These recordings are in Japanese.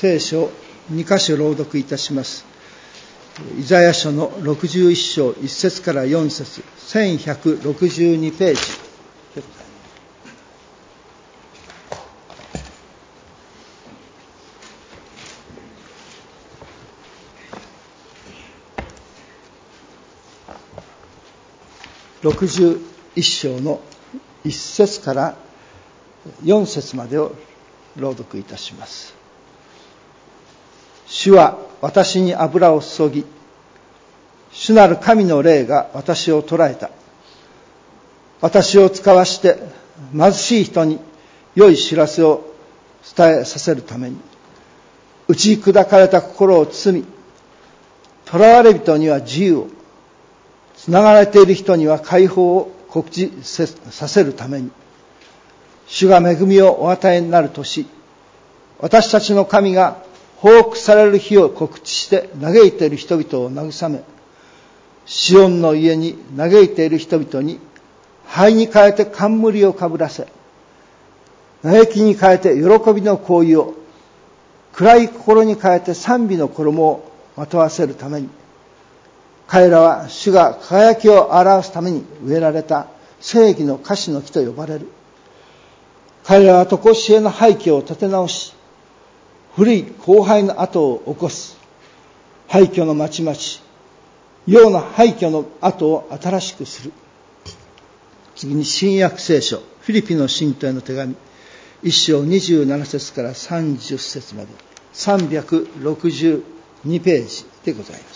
聖書を2箇所朗読いたします。イザヤ書の61章1節から4節、1162ページでございます。61章の1節から4節までを朗読いたします。主は私に油を注ぎ、主なる神の霊が私を捉えた。私を使わして貧しい人に良い知らせを伝えさせるために、打ち砕かれた心を包み、囚われ人には自由を、つながれている人には解放を告知させるために、主が恵みをお与えになるとし、私たちの神が報復される日を告知して嘆いている人々を慰め、シオンの家に嘆いている人々に灰に変えて冠をかぶらせ、嘆きに変えて喜びの香油を、暗い心に変えて賛美の衣をまとわせるために、彼らは主が輝きを表すために植えられた正義の樫の木と呼ばれる。彼らは常しえの廃墟を立て直し、古い荒廃の跡を起こす。廃墟の町々、ような廃墟の跡を新しくする。次に新約聖書、フィリピの信徒への手紙、1章27節から30節まで、362ページでございます。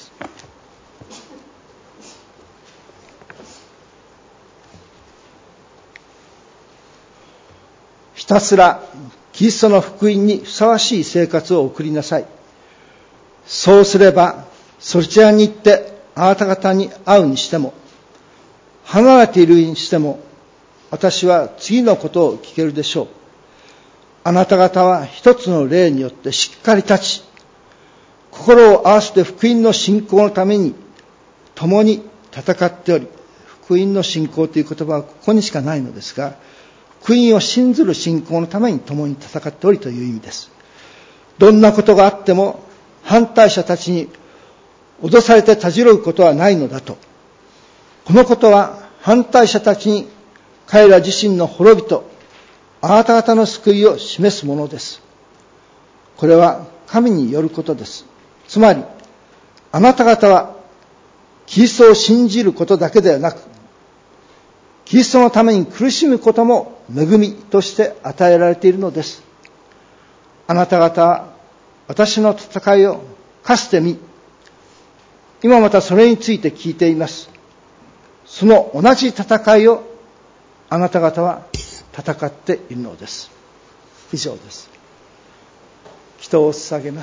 ひたすらキリストの福音にふさわしい生活を送りなさい。そうすれば、そちらに行ってあなた方に会うにしても、離れているにしても、私は次のことを聞けるでしょう。あなた方は一つの霊によってしっかり立ち、心を合わせて福音の信仰のために共に戦っており、福音の信仰という言葉はここにしかないのですが、福音を信ずる信仰のために共に戦っておりという意味です。どんなことがあっても反対者たちに脅されてたじろぐことはないのだと。このことは反対者たちに彼ら自身の滅びとあなた方の救いを示すものです。これは神によることです。つまり、あなた方はキリストを信じることだけではなく、キリストのために苦しむことも恵みとして与えられているのです。あなた方は私の戦いをかつて見、今またそれについて聞いています。その同じ戦いをあなた方は戦っているのです。以上です。祈祷を捧げます。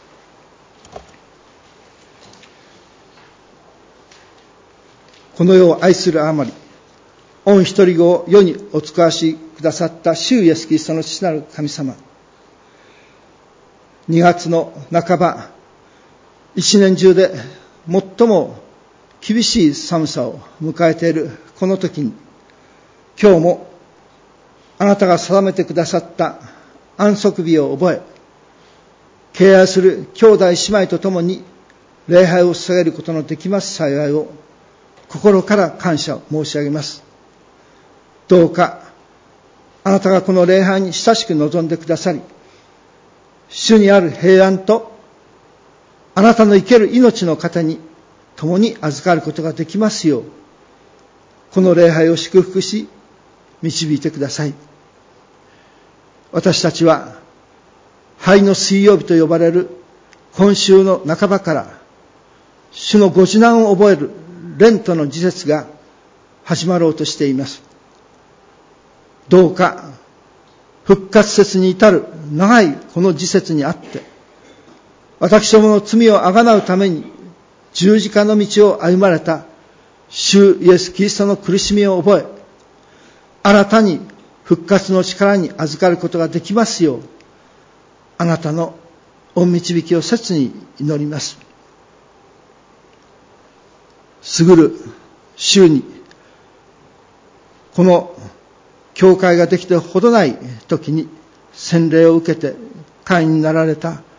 この世を愛するあまり、御一人子を世にお使わしくださった主イエスキリストの父なる神様。2月の半ば、一年中で最も厳しい寒さを迎えているこの時に、今日もあなたが定めてくださった安息日を覚え、敬愛する兄弟姉妹と共に礼拝を捧げることのできます幸いを心から感謝を申し上げます。どうかあなたがこの礼拝に親しく臨んでくださり、主にある平安とあなたの生ける命の方に共に預かることができますよう、この礼拝を祝福し導いてください。私たちは灰の水曜日と呼ばれる今週の半ばから主のご受難を覚えるレントの時節が始まろうとしています。どうか復活節に至る長いこの時節にあって、私どもの罪をあがなうために十字架の道を歩まれた主イエス・キリストの苦しみを覚え、新たに復活の力に預かることができますよう、あなたの御導きを切に祈ります。過ぐる週にこの教会ができてほどない時に洗礼を受けて会員になられた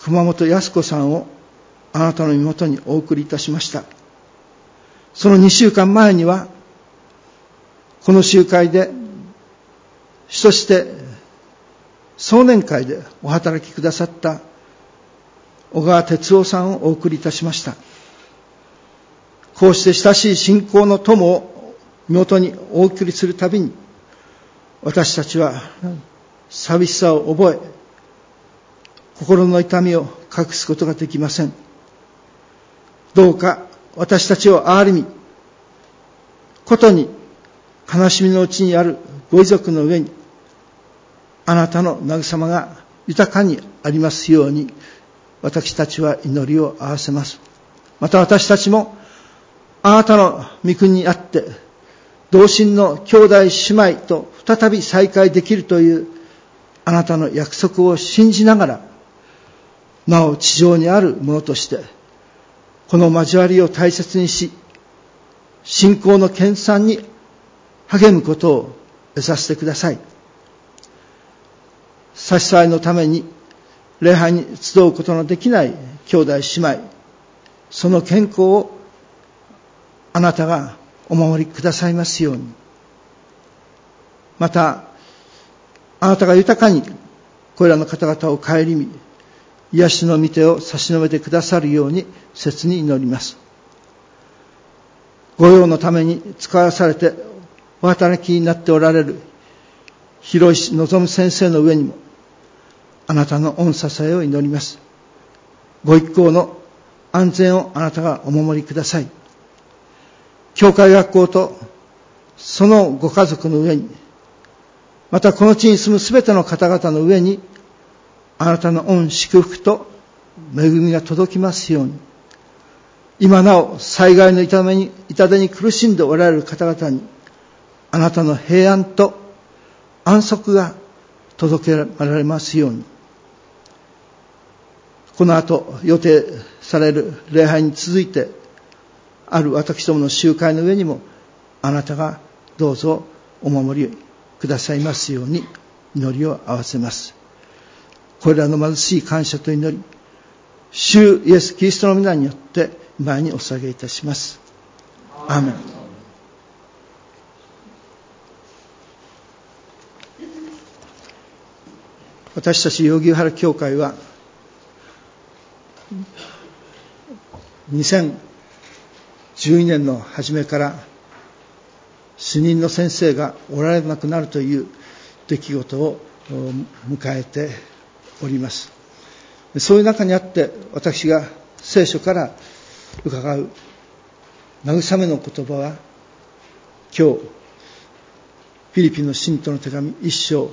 熊本康子さんをあなたの身元にお送りいたしました。その2週間前には、この集会で、主として壮年会でお働きくださった小川哲夫さんをお送りいたしました。こうして親しい信仰の友を身元にお送りするたびに、私たちは寂しさを覚え、心の痛みを隠すことができません。どうか私たちを憐れみ、ことに悲しみのうちにあるご遺族の上に、あなたの慰めが豊かにありますように、私たちは祈りを合わせます。また私たちも、あなたの御国にあって、同心の兄弟姉妹と再び再会できるという、あなたの約束を信じながら、なお地上にあるものとして、この交わりを大切にし、信仰の研鑽に励むことを得させてください。差し支えのために礼拝に集うことのできない兄弟姉妹、その健康をあなたがお守りくださいますように。また、あなたが豊かにこれらの方々を顧み、癒しの御手を差し伸べてくださるように切に祈ります。御用のために使わされてお働きになっておられる広石望先生の上にも、あなたの御支えを祈ります。ご一行の安全をあなたがお守りください。教会学校とそのご家族の上に、またこの地に住むすべての方々の上に、あなたの御祝福と恵みが届きますように。今なお災害の痛手に苦しんでおられる方々に、あなたの平安と安息が届けられますように。この後予定される礼拝に続いて、ある私どもの集会の上にも、あなたがどうぞお守りくださいますように祈りを合わせます。これらの貧しい感謝と祈り、主イエス・キリストの皆によって前にお捧げいたします。アーメン。私たち代々木原教会は2012年の初めから主任の先生がおられなくなるという出来事を迎えております。そういう中にあって私が聖書から伺う慰めの言葉は、今日フィリピンの信徒の手紙1章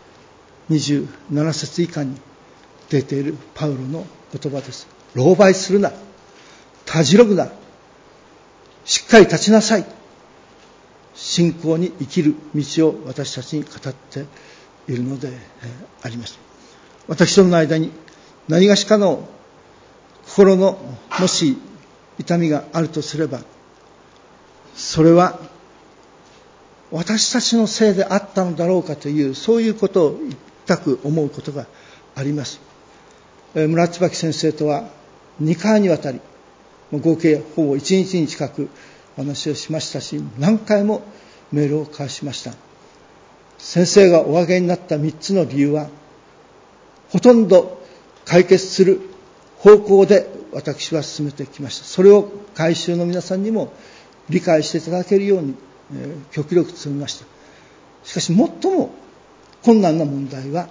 27節以下に出ているパウロの言葉です。狼狽するな、たじろぐな、しっかり立ちなさい。信仰に生きる道を私たちに語っているのであります。私どもの間に何がしかの心のもし痛みがあるとすれば、それは私たちのせいであったのだろうかという、そういうことを痛く思うことがあります。村椿先生とは2回にわたり、合計ほぼ1日に近くお話をしましたし、何回もメールを交わしました。先生がお挙げになった3つの理由は、ほとんど解決する方向で私は進めてきました。それを会衆の皆さんにも理解していただけるように極力努めました。しかし最も困難な問題は、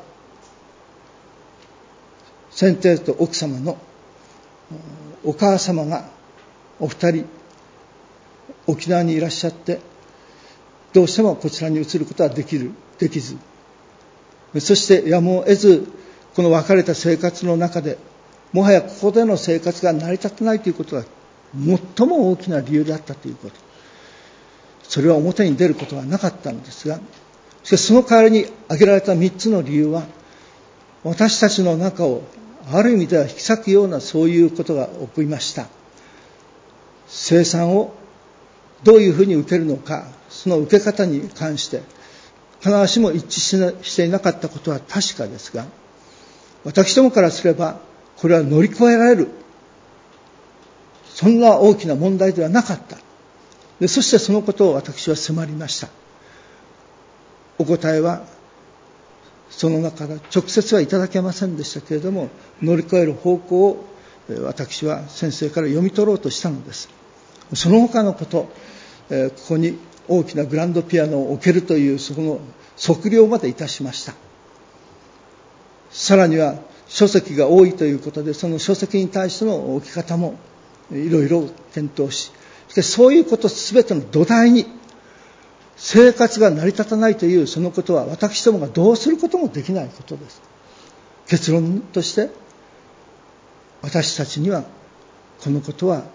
先生と奥様のお母様がお二人沖縄にいらっしゃって、どうしてもこちらに移ることはできず、そしてやむを得ずこの別れた生活の中で、もはやここでの生活が成り立たないということが最も大きな理由であったということ、それは表に出ることはなかったのですが、しかしその代わりに挙げられた3つの理由は、私たちの中をある意味では引き裂くような、そういうことが起こりました。聖餐をどういうふうに受けるのか、その受け方に関して必ずしも一致していなかったことは確かですが、私どもからすればこれは乗り越えられる、そんな大きな問題ではなかった。で、そしてそのことを私は迫りました。お答えはその中から直接はいただけませんでしたけれども、乗り越える方向を私は先生から読み取ろうとしたのです。その他のこと、ここに大きなグランドピアノを置けるというその測量までいたしました。さらには書籍が多いということで、その書籍に対しての置き方もいろいろ検討し、そしてそういうことすべての土台に生活が成り立たないというそのことは、私どもがどうすることもできないことです。結論として私たちにはこのことは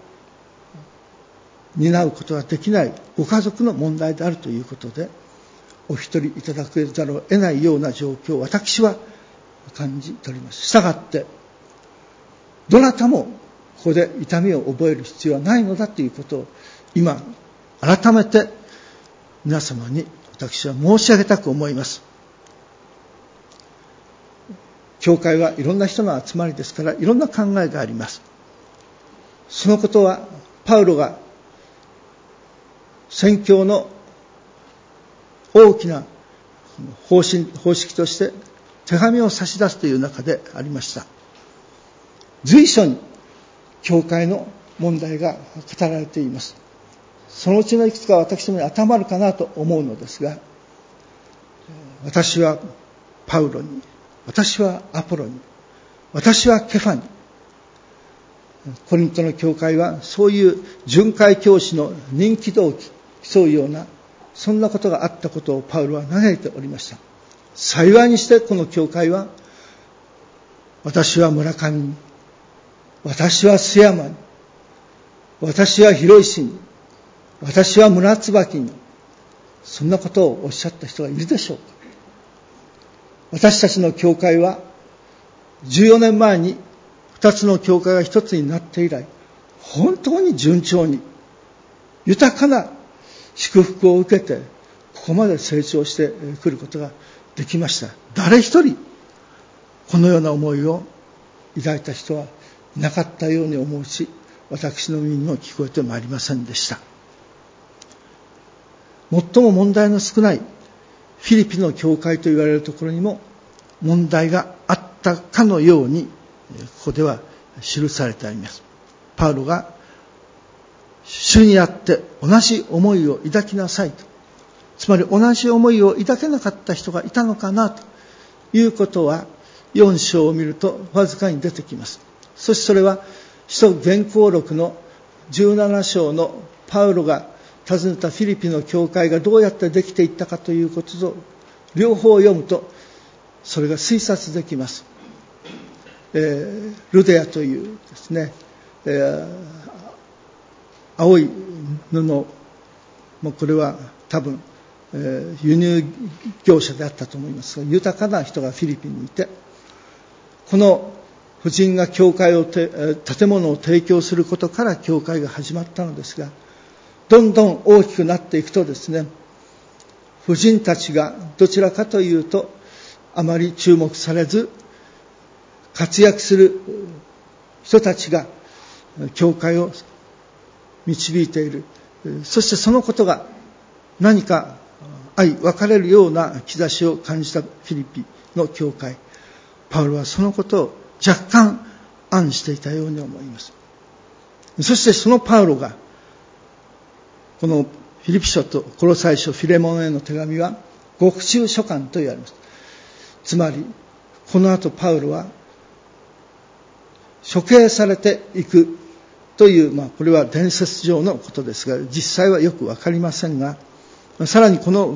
担うことができないご家族の問題であるということで、お一人いただけざるを得ないような状況を私は感じ取ります。したがってどなたもここで痛みを覚える必要はないのだということを今改めて皆様に私は申し上げたく思います。教会はいろんな人の集まりですから、いろんな考えがあります。そのことはパウロが宣教の大きな方式として手紙を差し出すという中でありました。随所に教会の問題が語られています。そのうちのいくつか私どもに当てはまるかなと思うのですが、私はパウロに、私はアポロに、私はケファに。コリントの教会はそういう巡回教師の人気動機、競うようなそんなことがあったことをパウロは嘆いておりました。幸いにしてこの教会は、私は村上に、私は須山に、私は広石に、私は村椿に、そんなことをおっしゃった人がいるでしょうか。私たちの教会は14年前に2つの教会が1つになって以来、本当に順調に豊かな祝福を受けてここまで成長してくることができました。誰一人このような思いを抱いた人はいなかったように思うし、私の耳にも聞こえてまいりませんでした。最も問題の少ないフィリピの教会と言われるところにも問題があったかのようにここでは記されてあります。パウロが主にあって同じ思いを抱きなさいと、つまり同じ思いを抱けなかった人がいたのかなということは4章を見るとわずかに出てきます。そしてそれは使徒原稿録の17章のパウロが訪ねたフィリピの教会がどうやってできていったかということと両方を読むとそれが推察できます。ルデアというですね、青い布、もうこれは多分、輸入業者であったと思いますが、豊かな人がフィリピンにいて、この婦人が教会を建物を提供することから教会が始まったのですが、どんどん大きくなっていくとですね、婦人たちがどちらかというとあまり注目されず活躍する人たちが教会を導いている。そしてそのことが何か相分かれるような兆しを感じたフィリピの教会、パウロはそのことを若干暗していたように思います。そしてそのパウロがこのフィリピ書とコロサイ書、フィレモンへの手紙は獄中書簡と言われます。つまりこの後パウロは処刑されていくという、これは伝説上のことですが、実際はよくわかりませんが、さらにこの、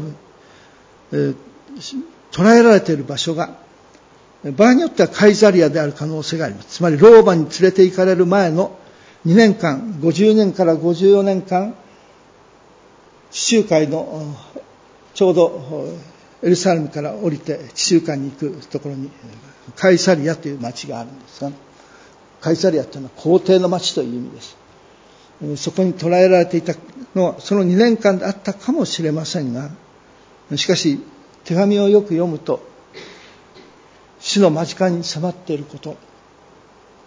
捉えられている場所が場合によってはカイザリアである可能性があります。つまりローマに連れて行かれる前の2年間、50年から54年間、地中海のちょうどエルサレムから降りて地中海に行くところにカイサリアという町があるんですが、カイサリアというのは皇帝の町という意味です。そこに捕らえられていたのはその2年間であったかもしれませんが、しかし手紙をよく読むと死の間近に迫っていること、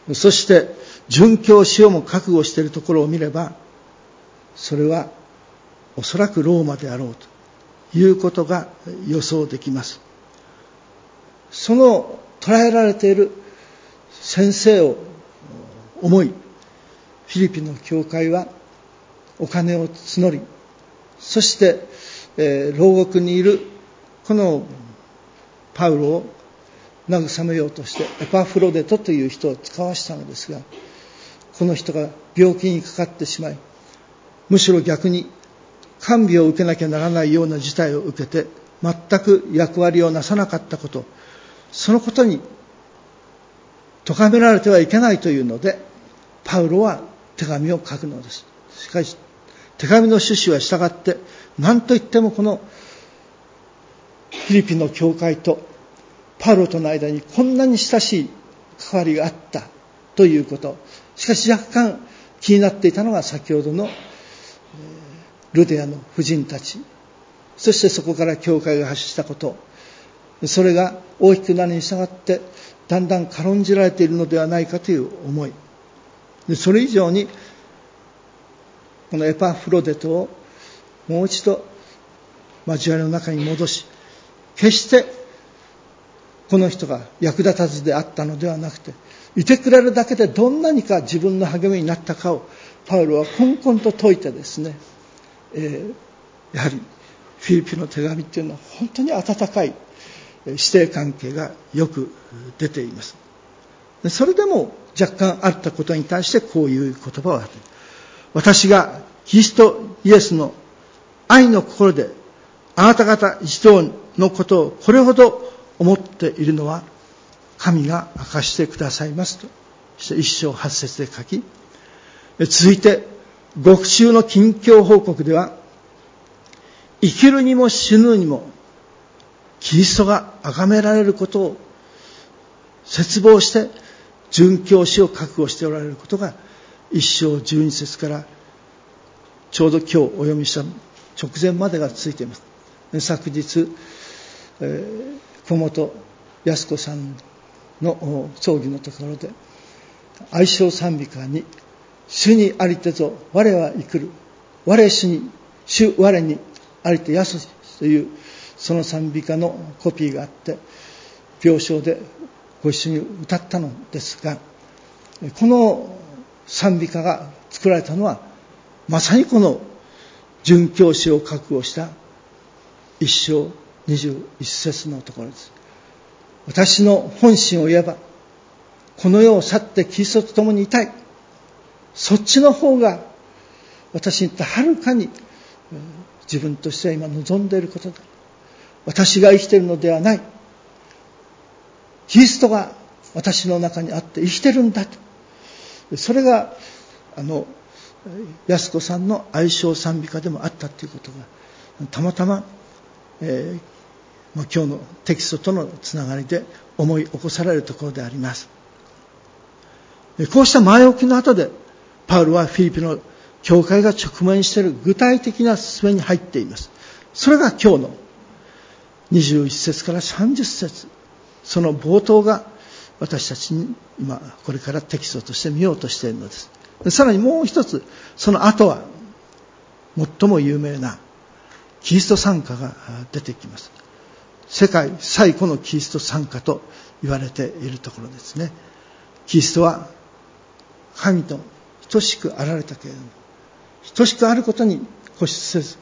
そして殉教しようも覚悟しているところを見れば、それはおそらくローマであろうということが予想できます。その捉えられている先生を思い、フィリピの教会はお金を募り、そして牢獄にいるこのパウロを慰めようとしてエパフロデトという人を使わしたのですが、この人が病気にかかってしまい、むしろ逆に看病を受けなきゃならないような事態を受けて全く役割をなさなかったこと、そのことに咎められてはいけないというので、パウロは手紙を書くのです。しかし手紙の趣旨は従って何といってもこのフィリピンの教会とパウロとの間にこんなに親しい関わりがあったということ。しかし若干気になっていたのが先ほどのルデアの婦人たち、そしてそこから教会が発したこと、それが大きくなるに従ってだんだん軽んじられているのではないかという思いで、それ以上にこのエパフロデトをもう一度交わりの中に戻し、決してこの人が役立たずであったのではなくて、いてくれるだけでどんなにか自分の励みになったかをパウロはこんこんと説いてですね、やはりフィリピの手紙っていうのは本当に温かい師弟関係がよく出ています。それでも若干あったことに対してこういう言葉を当てる。私がキリストイエスの愛の心であなた方一同のことをこれほど思っているのは神が明かしてくださいますとして一章八節で書き、続いて獄中の近況報告では、生きるにも死ぬにもキリストが崇められることを切望して殉教死を覚悟しておられることが一章十二節からちょうど今日お読みした直前までがついています。昨日、小本靖子さんの葬儀のところで愛称賛美歌に、主にありてぞ我は生くる、我主に主我にありてやすというその賛美歌のコピーがあって、病床でご一緒に歌ったのですが、この賛美歌が作られたのはまさにこの殉教死を覚悟した一章21節のところです。私の本心を言えば、この世を去ってキリストと共にいたい。そっちの方が私にとってはるかに自分としては今望んでいることだ。私が生きているのではない。キリストが私の中にあって生きてるんだと。それが靖子さんの愛称賛美歌でもあったということがたまたま、今日のテキストとのつながりで思い起こされるところであります。こうした前置きの後でパウロはフィリピの教会が直面している具体的な進めに入っています。それが今日の21節から30節、その冒頭が私たちに今これからテキストとして見ようとしているのです。さらにもう一つ、その後は最も有名なキリスト賛歌が出てきます。世界最古のキリスト賛歌と言われているところですね。キリストは神と等しくあられたけれども、等しくあることに固執せず、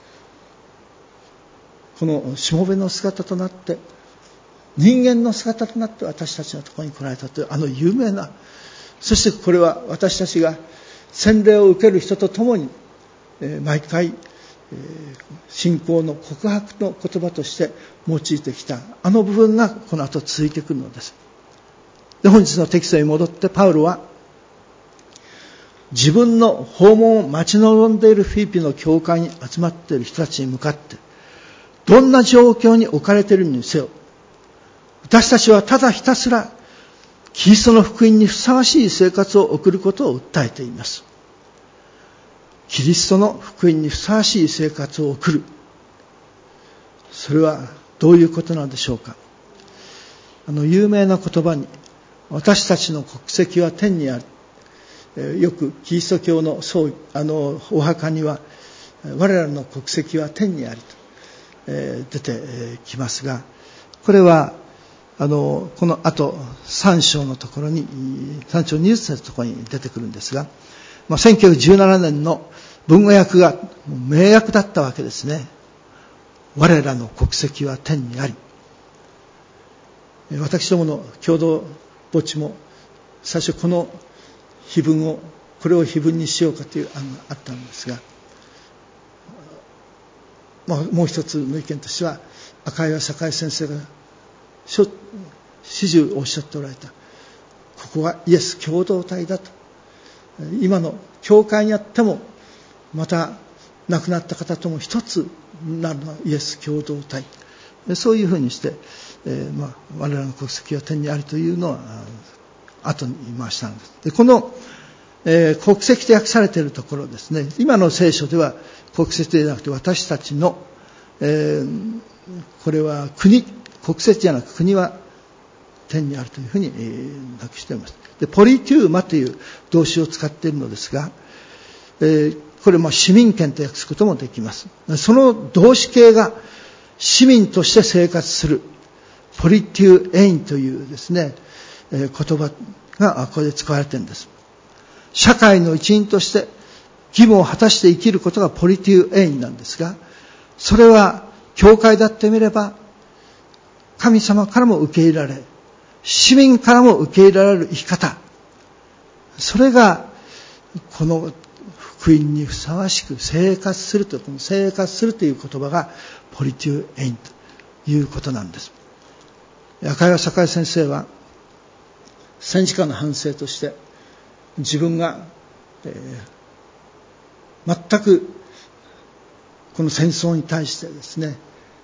このしもべの姿となって、人間の姿となって私たちのところに来られたという有名な、そしてこれは私たちが洗礼を受ける人とともに毎回信仰の告白の言葉として用いてきた部分がこの後続いてくるのです。で、本日のテキストに戻ってパウロは自分の訪問を待ち望んでいるフィリピの教会に集まっている人たちに向かって、どんな状況に置かれているにせよ、私たちはただひたすらキリストの福音にふさわしい生活を送ることを訴えています。キリストの福音にふさわしい生活を送る。それはどういうことなのでしょうか。有名な言葉に、 私たちの国籍は天にある。よくキリスト教のお墓には我らの国籍は天にありと、出てきますが、これはこの後3章のところに、3章20節のところに出てくるんですが、1917年の文語訳が名訳だったわけですね。我らの国籍は天にあり。私どもの共同墓地も最初この碑文を、これを碑文にしようかという案があったんですが、もう一つの意見としては、赤岩栄先生が始終おっしゃっておられた、ここはイエス共同体だと。今の教会にあっても、また亡くなった方とも一つになるのはイエス共同体。そういうふうにして、我らの国籍は天にありというのは後に回したんです。でこの、国籍と訳されているところですね、今の聖書では国籍ではなくて私たちの、これは国籍じゃなく国は天にあるというふうに訳しています。でポリテューマという動詞を使っているのですが、これ市民権と訳すこともできます。その動詞形が市民として生活するポリテューエインというですね、言葉がこれで使われているんです。社会の一員として義務を果たして生きることがポリテューエインなんですが、それは教会だってみれば神様からも受け入れられ、市民からも受け入れられる生き方、それがこの福音にふさわしく生活すると、この生活するという言葉がポリテューエインということなんです。赤岩栄先生は戦時下の反省として、自分が、全くこの戦争に対してですね、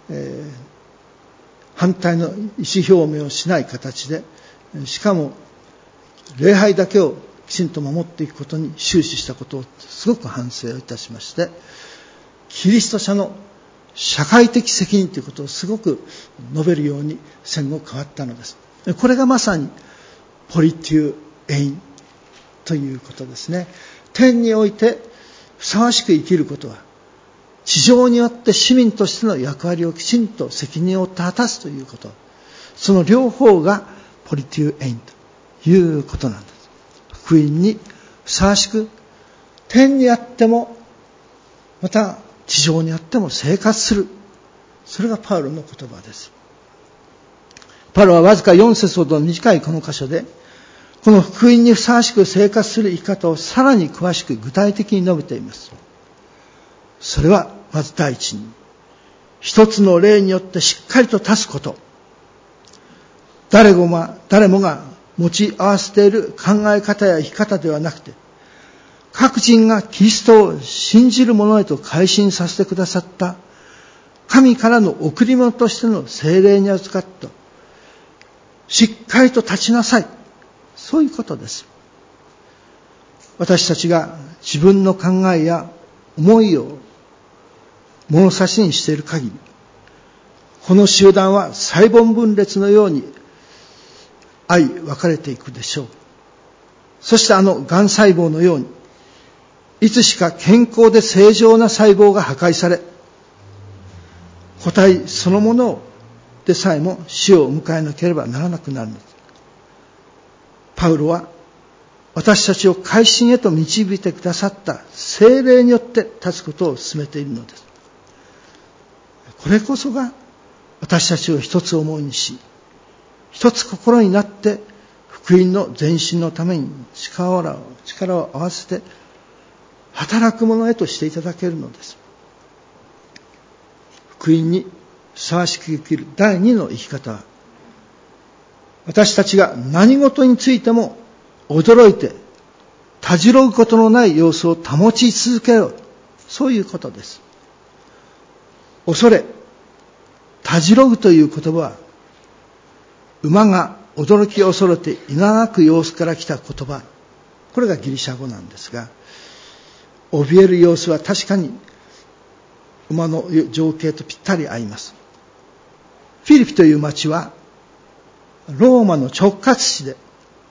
反対の意思表明をしない形で、しかも礼拝だけをきちんと守っていくことに終始したことをすごく反省をいたしまして、キリスト者の社会的責任ということをすごく述べるように戦後変わったのです。これがまさにポリテューエインということですね。天においてふさわしく生きることは、地上によって市民としての役割をきちんと責任を果たすということ、その両方がポリテューエインということなんです。福音にふさわしく天にあってもまた地上にあっても生活する、それがパウロの言葉です。パウロはわずか4節ほどの短いこの箇所で、この福音にふさわしく生活する生き方をさらに詳しく具体的に述べています。それはまず第一に、一つの例によってしっかりと立つこと。誰もが持ち合わせている考え方や生き方ではなくて、各人がキリストを信じる者へと改心させてくださった神からの贈り物としての聖霊に預かった、しっかりと立ちなさい。そういうことです。私たちが自分の考えや思いを物差しにしている限り、この集団は細胞分裂のように相分かれていくでしょう。そして癌細胞のように、いつしか健康で正常な細胞が破壊され、個体そのものでさえも死を迎えなければならなくなるのです。パウロは私たちを改心へと導いてくださった聖霊によって立つことを進めているのです。これこそが私たちを一つ思いにし、一つ心になって福音の前進のために力を合わせて働く者へとしていただけるのです。福音にふさわしく生きる第二の生き方は、私たちが何事についても驚いてたじろぐことのない様子を保ち続けよう、そういうことです。恐れ、たじろぐという言葉は、馬が驚き恐れていなく様子から来た言葉、これがギリシャ語なんですが、怯える様子は確かに馬の情景とぴったり合います。フィリピという町はローマの直轄地で、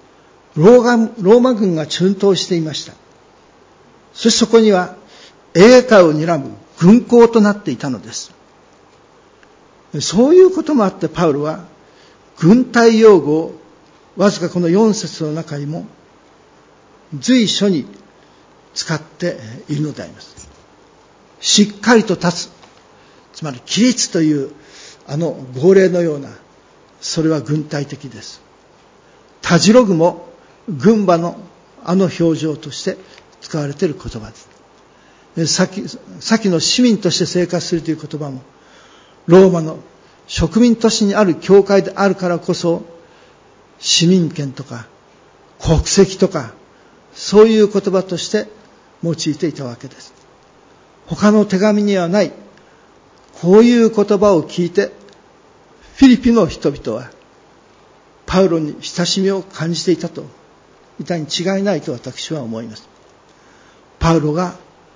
ローマ軍が駐屯していました。そしてそこには栄華を睨む軍港となっていたのです。そういうこともあってパウロは軍隊用語をわずかこの4節の中にも随所に使っているのであります。しっかりと立つ、つまり規律という号令のような、それは軍隊的です。たじろぐも軍馬の表情として使われている言葉です。先の市民として生活するという言葉も、ローマの植民都市にある教会であるからこそ、市民権とか国籍とか、そういう言葉として用いていたわけです。他の手紙にはない、こういう言葉を聞いて、フィリピの人々は、パウロに親しみを感じていたと、いたに違いないと私は思います。パウロが、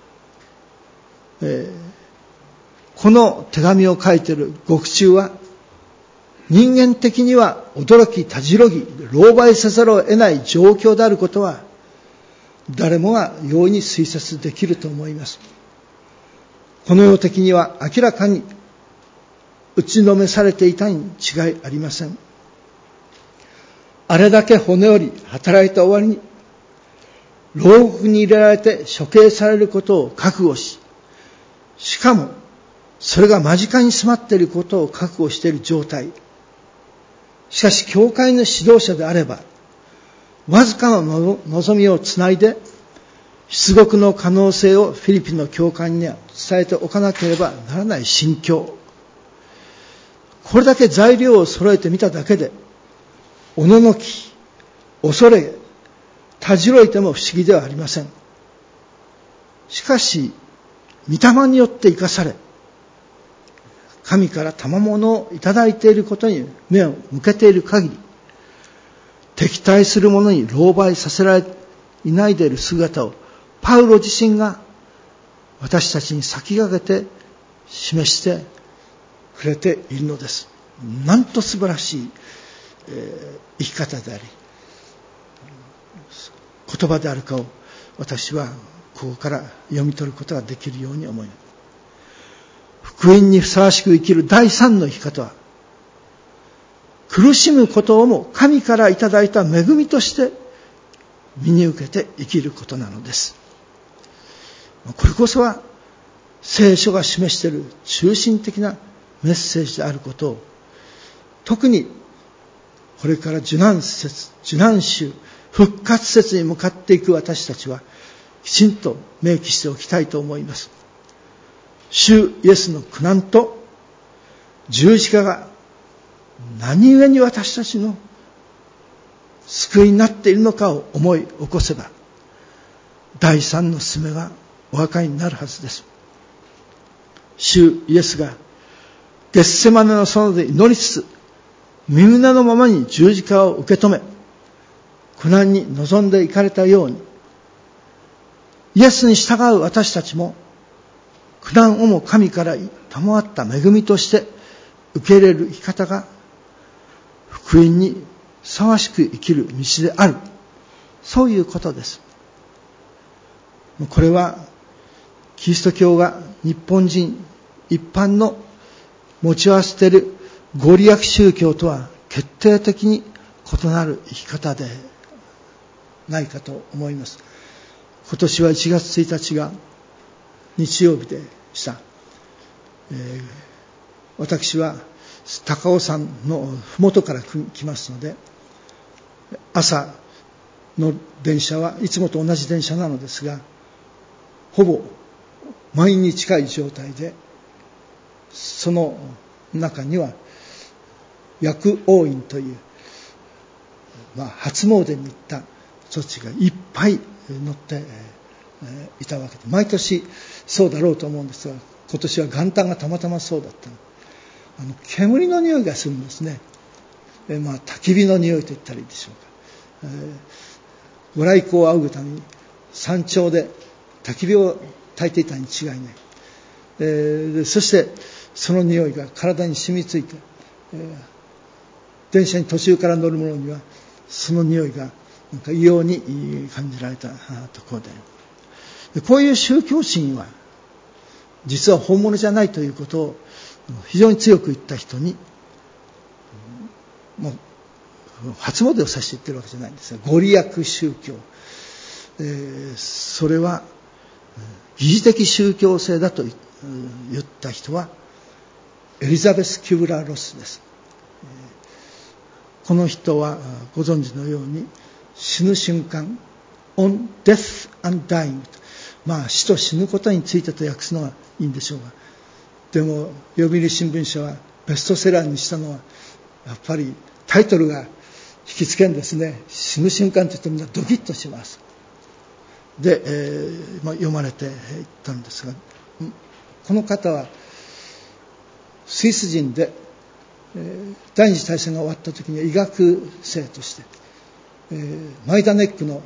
この手紙を書いている獄中は、人間的には驚き、たじろぎ、狼狽せざるを得ない状況であることは、誰もが容易に推察できると思います。この世的には明らかに打ちのめされていたに違いありません。あれだけ骨折り働いた終わりに、牢獄に入れられて処刑されることを覚悟し、しかもそれが間近に迫っていることを覚悟している状態。しかし教会の指導者であれば、わずかの望みをつないで、出獄の可能性をフィリピンの教会には伝えておかなければならない心境。これだけ材料を揃えてみただけで、おののき、恐れ、たじろいても不思議ではありません。しかし、御霊によって生かされ、神から賜物をいただいていることに目を向けている限り、敵対する者に狼狽させられていないでいる姿をパウロ自身が私たちに先駆けて示してくれているのです。なんと素晴らしい、生き方であり言葉であるかを私はここから読み取ることができるように思います。福音にふさわしく生きる第三の生き方は、苦しむことをも神からいただいた恵みとして身に受けて生きることなのです。これこそは聖書が示している中心的なメッセージであることを、特にこれから受難節、受難週、復活節に向かっていく私たちはきちんと明記しておきたいと思います。主イエスの苦難と十字架が何故に私たちの救いになっているのかを思い起こせば、第三の勧めがお分かりになるはずです。主イエスがゲッセマネの園で祈りつつ、身旨のままに十字架を受け止め、苦難に臨んでいかれたように、イエスに従う私たちも、苦難をも神から賜った恵みとして受け入れる生き方が、福音にふさわしく生きる道である。そういうことです。これは、キリスト教が日本人一般の持ち合わせているご利益宗教とは決定的に異なる生き方でないかと思います。今年は1月1日が日曜日でした。私は高尾山のふもとから来ますので、朝の電車はいつもと同じ電車なのですが、ほぼ満員に近い状態で、その中には薬王院という、初詣に行った人たちがいっぱい乗っていたわけで、毎年そうだろうと思うんですが、今年は元旦がたまたまそうだったの。煙の匂いがするんですね。焚き火の匂いと言ったらいいでしょうか。ご来光を仰ぐために山頂で焚き火を焚いていたに違いない。そしてその匂いが体に染みついて、電車に途中から乗る者にはその匂いがなんか異様に感じられたところで、こういう宗教心は実は本物じゃないということを非常に強く言った人に、もう初詣をさせて言ってるわけじゃないんですが、ご利益宗教、それは疑似的宗教性だと言った人はエリザベス・キューブラー・ロスです。この人はご存知のように、死ぬ瞬間 on death and dying、死と死ぬことについてと訳すのがいいんでしょうが、でも読売新聞社はベストセラーにしたのはやっぱりタイトルが引きつけんですね。死ぬ瞬間といってみんなドキッとします。で、読まれていったんですが、この方はスイス人で、第二次大戦が終わった時には医学生として、マイダネックの、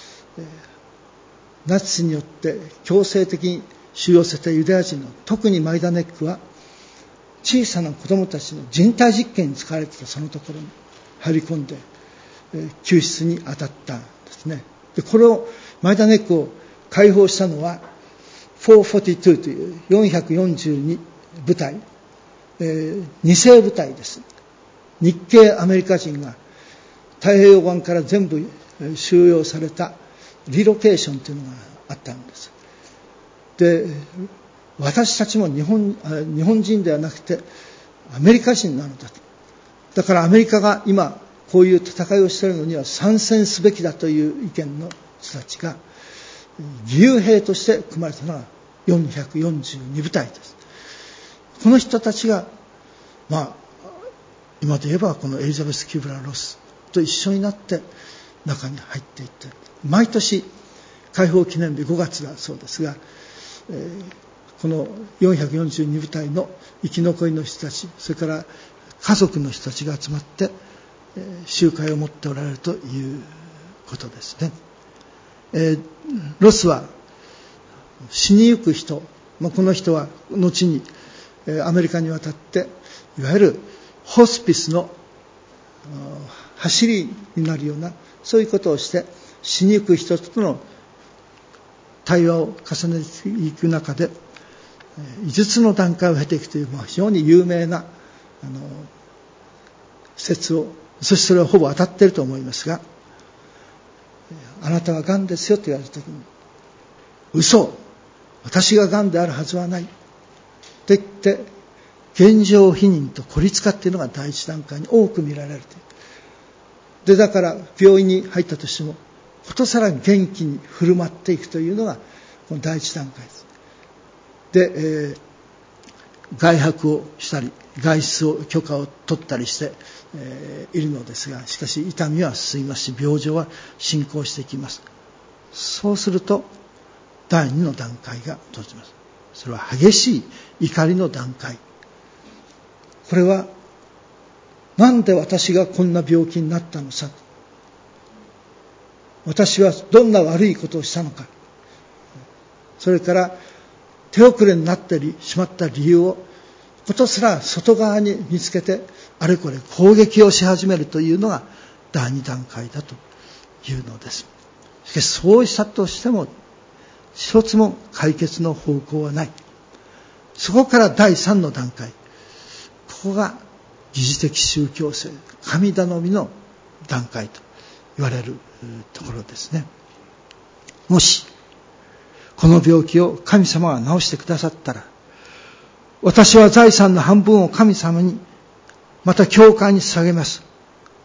ナチスによって強制的に収容されたユダヤ人の、特にマイダネックは小さな子供たちの人体実験に使われていたそのところに入り込んで、救出に当たったんですね。でこれをマイダネックを解放したのは442という442部隊、二世部隊です。日系アメリカ人が太平洋湾から全部収容されたリロケーションというのがあったんです。で、私たちも日本人ではなくてアメリカ人なのだと。だからアメリカが今こういう戦いをしているのには参戦すべきだという意見の人たちが義勇兵として組まれたのが442部隊です。この人たちが、今で言えばこのエリザベス・キューブラー・ロスと一緒になって中に入っていって、毎年解放記念日5月だそうですが、この442部隊の生き残りの人たち、それから家族の人たちが集まって集会を持っておられるということですね。ロスは死にゆく人、この人は後にアメリカに渡っていわゆるホスピスの走りになるようなそういうことをして死にゆく人との対話を重ねていく中で5つの段階を経ていくという非常に有名な説を、そしてそれはほぼ当たっていると思いますが、あなたはがんですよと言われたときに、嘘、私ががんであるはずはないと言って現状否認と孤立化っていうのが第一段階に多く見られるという。でだから病院に入ったとしてもことさらに元気に振る舞っていくというのがこの第一段階です。で、外泊をしたり外出を許可を取ったりして、いるのですが、しかし痛みは進みますし病状は進行していきます。そうすると第二の段階が訪れます。それは激しい怒りの段階。これはなんで私がこんな病気になったのさ、私はどんな悪いことをしたのか、それから手遅れになってしまった理由をことすら外側に見つけてあれこれ攻撃をし始めるというのが第二段階だというのです。しかしそうしたとしても一つも解決の方向はない。そこから第三の段階、ここが疑似的宗教性、神頼みの段階と言われるところですね。もしこの病気を神様が治してくださったら、私は財産の半分を神様にまた教会に捧げます。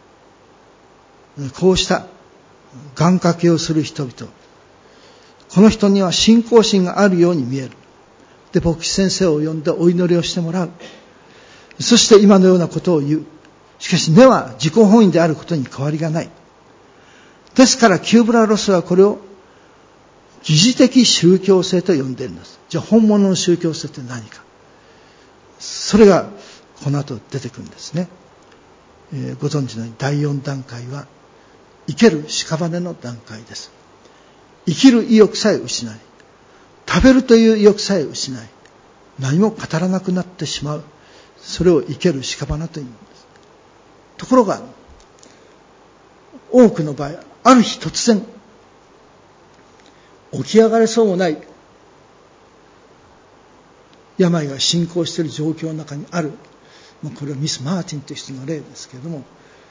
こうした願掛けをする人々、この人には信仰心があるように見える。で牧師先生を呼んでお祈りをしてもらう。そして今のようなことを言う。しかし根は自己本位であることに変わりがない。ですからキューブラー・ロスはこれを疑似的宗教性と呼んでいるんです。じゃあ本物の宗教性って何か。それがこの後出てくるんですね。ご存知のように第4段階は生ける屍の段階です。生きる意欲さえ失い、食べるという意欲さえ失い、何も語らなくなってしまう。それを生ける屍というんです。ところが多くの場合、ある日突然、起き上がれそうもない病が進行している状況の中にある、これはミス・マーティンという人の例ですけれども、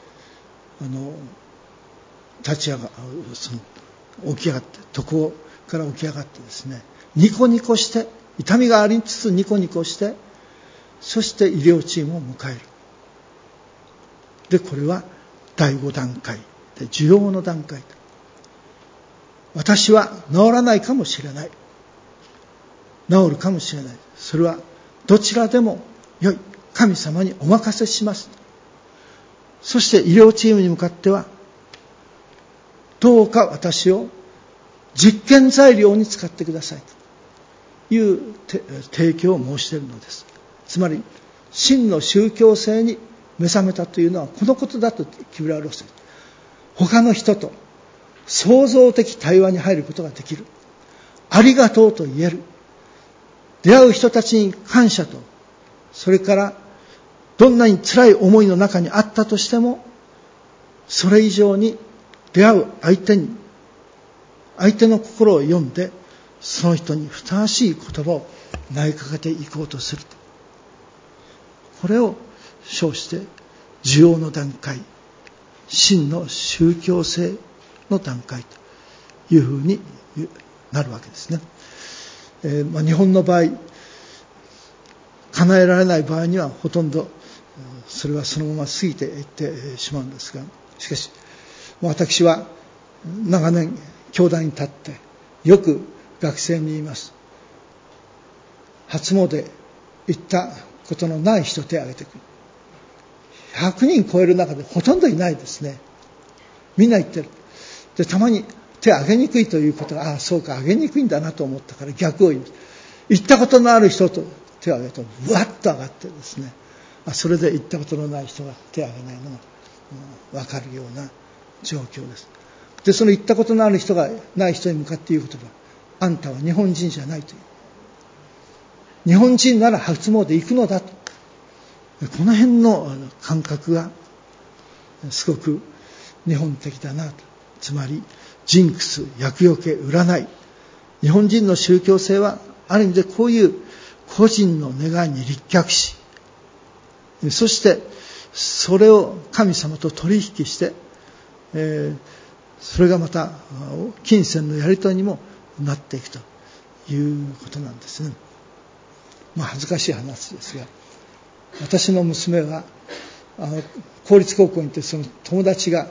立ち上が起き上がって、床から起き上がってですね、ニコニコして、痛みがありつつニコニコして、そして医療チームを迎える。で、これは第5段階で、受容の段階。私は治らないかもしれない。治るかもしれない。それはどちらでも良い。神様にお任せします。そして医療チームに向かっては、どうか私を実験材料に使ってくださいという提供を申しているのです。つまり真の宗教性に目覚めたというのはこのことだとキブラーロス。他の人と創造的対話に入ることができる。ありがとうと言える。出会う人たちに感謝と、それからどんなに辛い思いの中にあったとしても、それ以上に出会う相手の心を読んで、その人にふさわしい言葉を投げかけていこうとする。これを称して受容の段階、真の宗教性の段階というふうになるわけですね。日本の場合、叶えられない場合にはほとんどそれはそのまま過ぎていってしまうんですが、しかし私は長年教壇に立ってよく学生に言います。初詣行ったことのない人手を挙げてくる。100人超える中でほとんどいないですね。みんな言ってる。で、たまに手を挙げにくいということが、そうか、挙げにくいんだなと思ったから逆を言う。行ったことのある人と手を挙げるとブワッと上がってですね、それで行ったことのない人が手を挙げないのが分かるような状況です。で、その行ったことのある人がない人に向かって言うことは、あんたは日本人じゃないという。日本人なら初詣行くのだと。この辺の感覚がすごく日本的だなと。つまりジンクス、厄除け、占い。日本人の宗教性はある意味でこういう個人の願いに立脚し、そしてそれを神様と取引して、それがまた金銭のやり取りにもなっていくということなんですね。恥ずかしい話ですが、私の娘は公立高校に行って、その友達が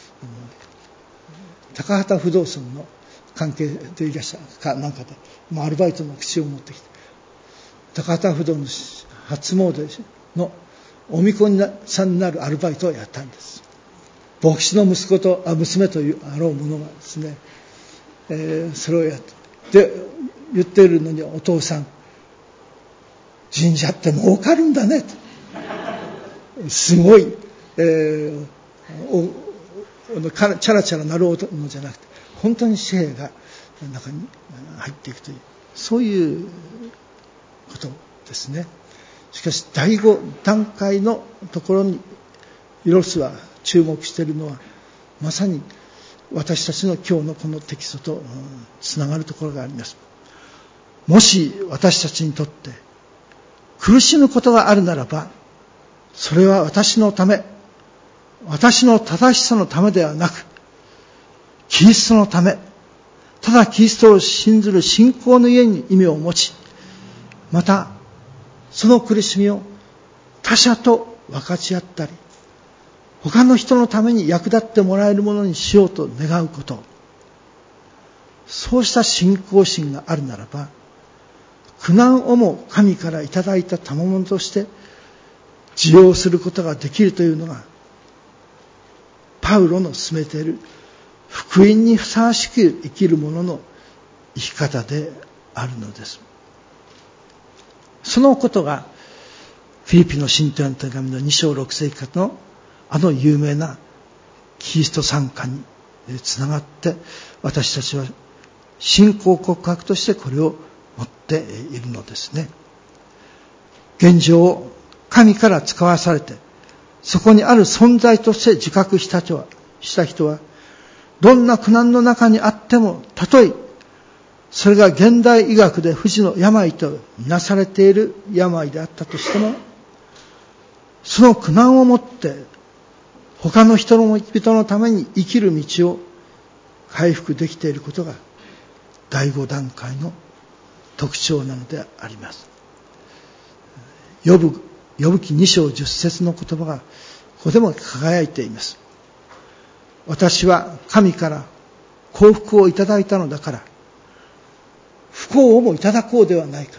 高畑不動産の関係でいらっしゃるかなんかで、アルバイトの口を持ってきて、高畑不動の初詣のおみこさんになるアルバイトをやったんです。牧師の娘というあろう者がですね、それをやってで言っているのに、お父さん、神社って儲かるんだねと、すごい、チャラチャラなるのじゃなくて、本当に紙幣が中に入っていくという、そういうことですね。しかし第5段階のところにロスは注目しているのは、まさに私たちの今日のこのテキストとつながるところがあります。もし私たちにとって苦しむことがあるならば、それは私のため、私の正しさのためではなく、キリストのため、ただキリストを信ずる信仰の家に意味を持ち、またその苦しみを他者と分かち合ったり、他の人のために役立ってもらえるものにしようと願うこと、そうした信仰心があるならば、苦難をも神からいただいた賜物として受容することができるというのが、パウロの進めている福音にふさわしく生きる者の生き方であるのです。そのことがフィリピの信徒への手紙の2章6節以下の有名なキリスト賛歌につながって、私たちは信仰告白としてこれを持っているのですね。現状を神から使わされて、そこにある存在として自覚した人はした人は、どんな苦難の中にあっても、たとえそれが現代医学で不治の病とみなされている病であったとしても、その苦難をもって他の人々のために生きる道を回復できていることが第5段階の特徴なのであります。ヨブ記2章10節の言葉がここでも輝いています。私は神から幸福をいただいたのだから、不幸をもいただこうではないかと。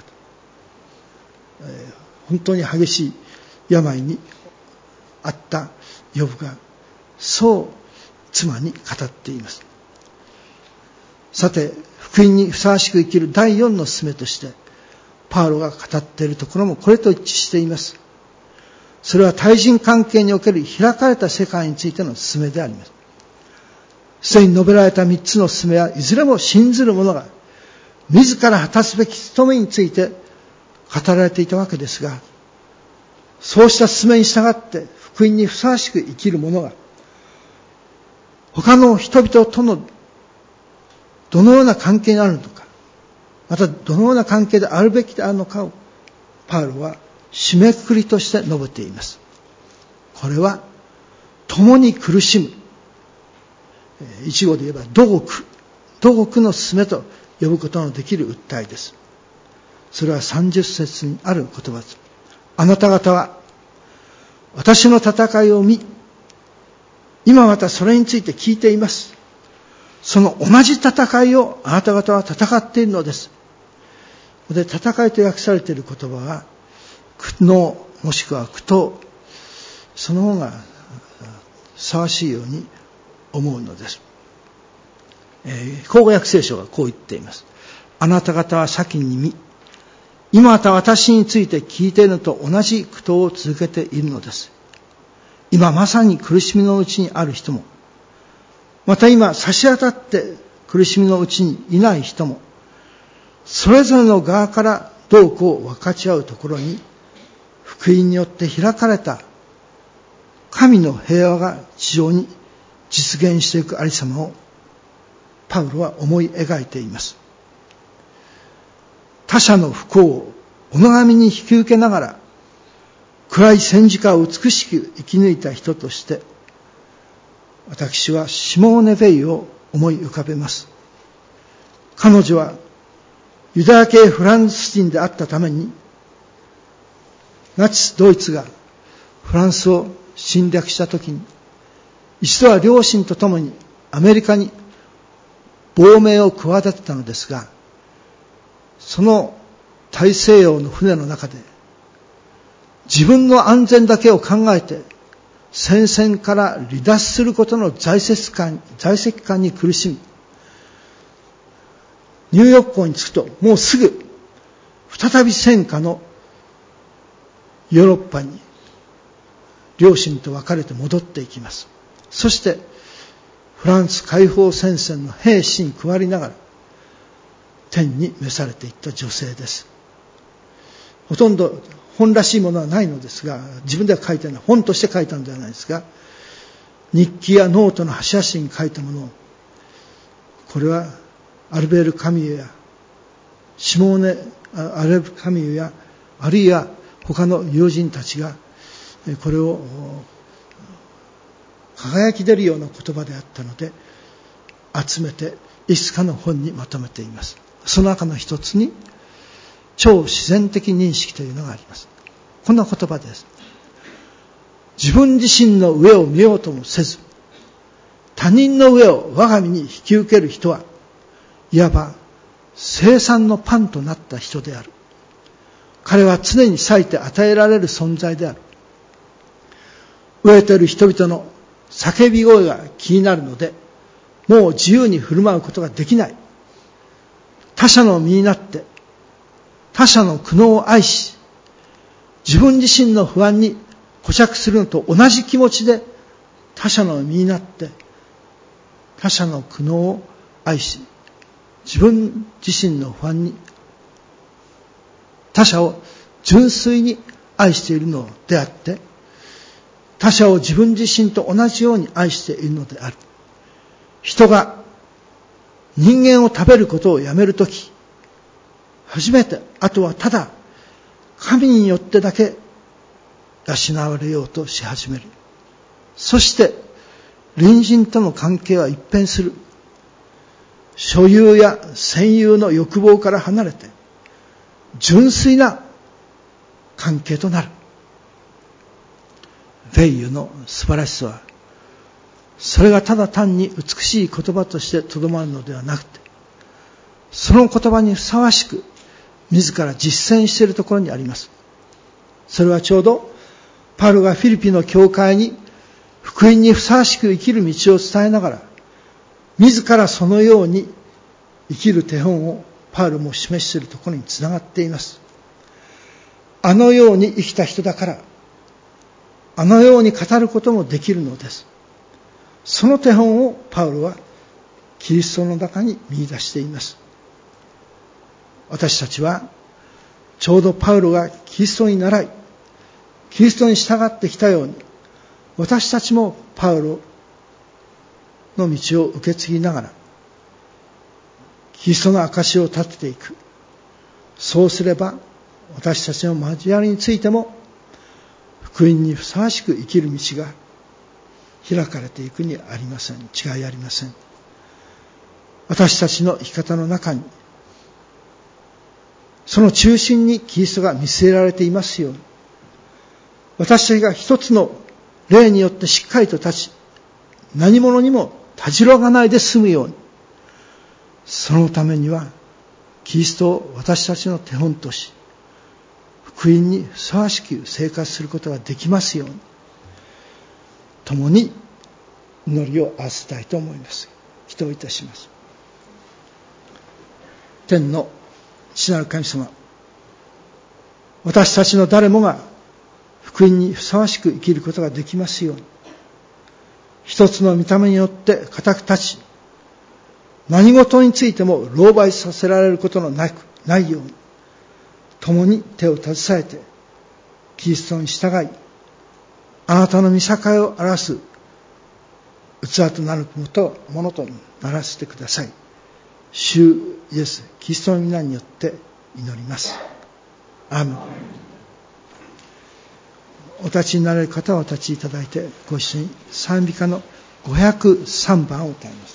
本当に激しい病にあったヨブがそう妻に語っています。さて、福音にふさわしく生きる第4の勧めとしてパウロが語っているところもこれと一致しています。それは対人関係における開かれた世界についての勧めであります。すでに述べられた3つの勧めはいずれも信ずる者が自ら果たすべき務めについて語られていたわけですが、そうした勧めに従って福音にふさわしく生きる者が他の人々とのどのような関係にあるのか、またどのような関係であるべきであるのかをパウロは締めくくりとして述べています。これは共に苦しむ、一語で言えば土獄の勧めと呼ぶことのできる訴えです。それは30節にある言葉です。あなた方は私の戦いを見、今またそれについて聞いています。その同じ戦いをあなた方は戦っているのです。で、戦いと訳されている言葉は苦悩もしくは苦闘、その方がふさわしいように思うのです。口語訳聖書がこう言っています。あなた方は先に見、今また私について聞いているのと同じ苦闘を続けているのです。今まさに苦しみのうちにある人も、また今差し当たって苦しみのうちにいない人も、それぞれの側からどうこう分かち合うところに、福音によって開かれた神の平和が地上に実現していくありさまをパウロは思い描いています。他者の不幸をお咎めに引き受けながら暗い戦時下を美しく生き抜いた人として私はシモーネ・ヴェイを思い浮かべます。彼女はユダヤ系フランス人であったためにナチスドイツがフランスを侵略したときに一度は両親と共にアメリカに亡命を企てたのですが、その大西洋の船の中で自分の安全だけを考えて戦線から離脱することの在籍感に苦しみ、ニューヨーク港に着くともうすぐ再び戦火のヨーロッパに両親と別れて戻っていきます。そしてフランス解放戦線の兵士に加わりながら天に召されていった女性です。ほとんど本らしいものはないのですが、自分では書いてない、本として書いたのではないですが、日記やノートの端々に書いたものを、これはアルベール・カミュやシモーネ・アルベール・カミュやあるいは他の友人たちがこれを輝き出るような言葉であったので集めていくつかの本にまとめています。その中の一つに超自然的認識というのがあります。こんな言葉です。自分自身の上を見ようともせず他人の上を我が身に引き受ける人はいわば生産のパンとなった人である。彼は常に裂いて与えられる存在である。飢えている人々の叫び声が気になるのでもう自由に振る舞うことができない。他者の身になって他者の苦悩を愛し自分自身の不安に固着するのと同じ気持ちで他者の身になって他者の苦悩を愛し自分自身の不安に他者を純粋に愛しているのであって、 他者を自分自身と同じように愛しているのである。人が人間を食べることをやめるとき、初めて、あとはただ神によってだけ養われようとし始める。そして隣人との関係は一変する。所有や占有の欲望から離れて純粋な関係となる。ベイユの素晴らしさは、それがただ単に美しい言葉としてとどまるのではなくて、その言葉にふさわしく自ら実践しているところにあります。それはちょうどパウロがフィリピの教会に福音にふさわしく生きる道を伝えながら、自らそのように生きる手本をパウロも示しているところにつながっています。あのように生きた人だから、あのように語ることもできるのです。その手本をパウロはキリストの中に見出しています。私たちはちょうどパウロがキリストに倣い、キリストに従ってきたように、私たちもパウロの道を受け継ぎながら、キリストの証を立てていく。そうすれば、私たちの交わりについても、福音にふさわしく生きる道が開かれていくにありません。違いありません。私たちの生き方の中に、その中心にキリストが見据えられていますように、私たちが一つの霊によってしっかりと立ち、何者にもたじろがないで済むように、そのためにはキリストを私たちの手本とし、福音にふさわしく生活することができますように、共に祈りを合わせたいと思います。祈祷いたします。天の父なる神様、私たちの誰もが福音にふさわしく生きることができますように、一つの御霊によって固く立ち、何事についても狼狽させられることのないように、共に手を携えて、キリストに従い、あなたの御栄を表す器となるものとならせてください。主イエス・キリストの皆によって祈ります。アーメン。お立ちになれる方はお立ちいただいて、ご一緒に賛美歌の503番を歌います。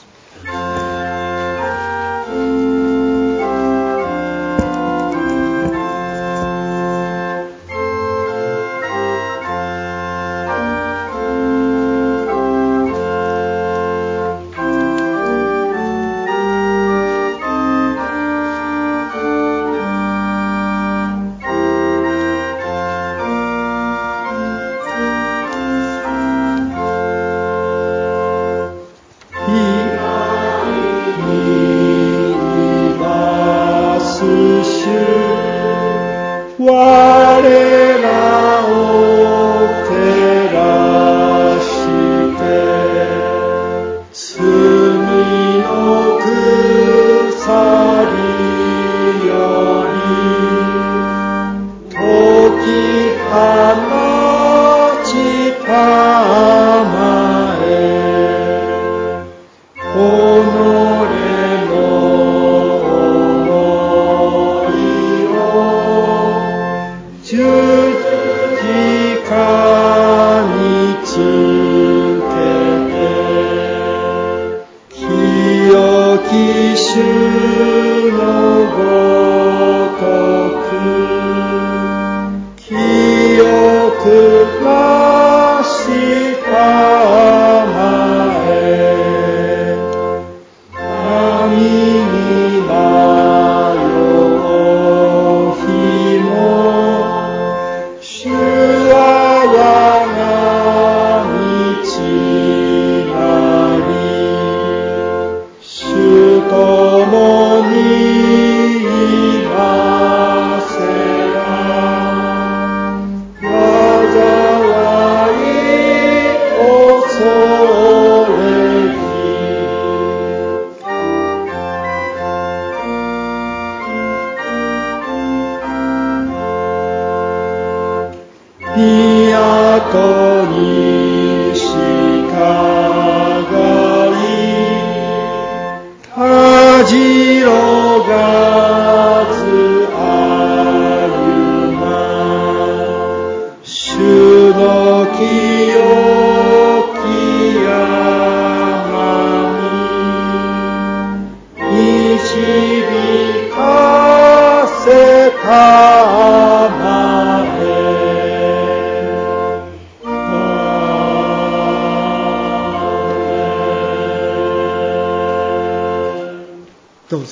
共にかせた